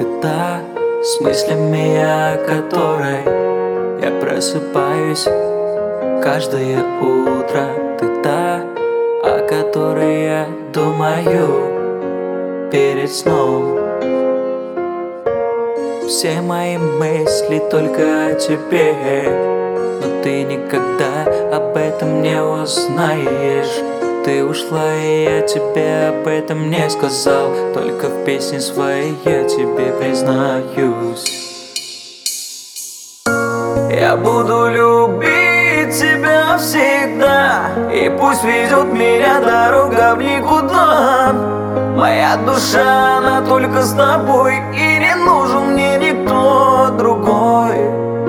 Ты та, с мыслями, о которой я просыпаюсь каждое утро. Ты та, о которой я думаю перед сном. Все мои мысли только о тебе, но ты никогда об этом не узнаешь. Ты ушла, и я тебе об этом не сказал. Только в песне своей я тебе признаюсь. Я буду любить тебя всегда, и пусть ведет меня дорога в никуда. Моя душа, она только с тобой, и не нужен мне никто другой.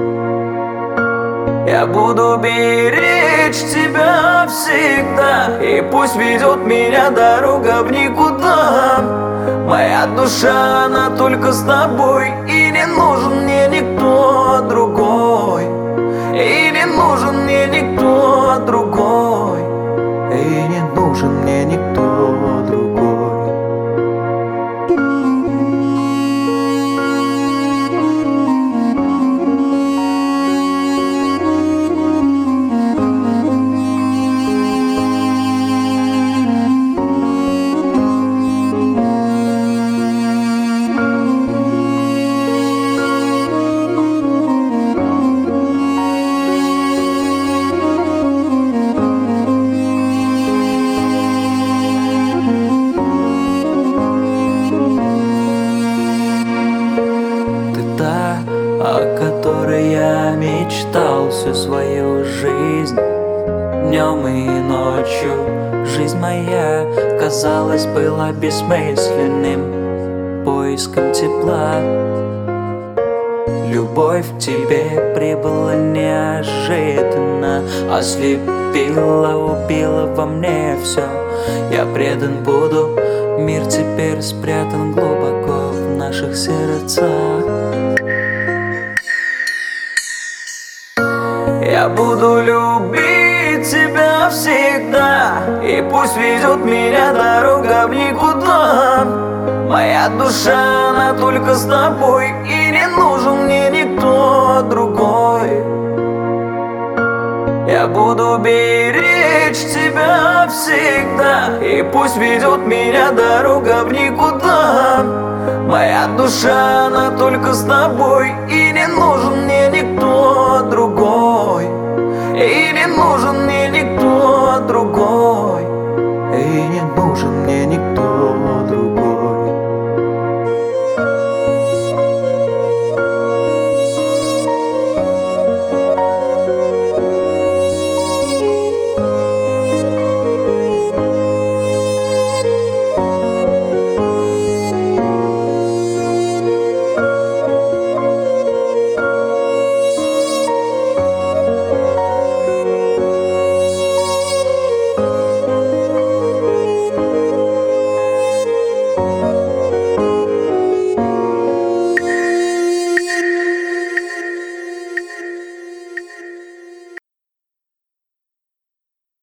Я буду беречь тебя всегда, и пусть ведет меня дорога в никуда. Моя душа, она только с тобой, и не нужен мне никто другой. И не нужен мне никто другой. И не нужен мне никто другой. О которой я мечтал всю свою жизнь. Днем и ночью жизнь моя, казалось, была бессмысленным поиском тепла. Любовь к тебе прибыла неожиданно, ослепила, убила во мне все. Я предан буду, мир теперь спрятан глубоко в наших сердцах. Я буду любить тебя всегда, и пусть ведет меня дорога в никуда. Моя душа, она только с тобой, и не нужен мне никто другой. Я буду беречь тебя всегда, и пусть ведет меня дорога в никуда. Моя душа, она только с тобой, и не нужен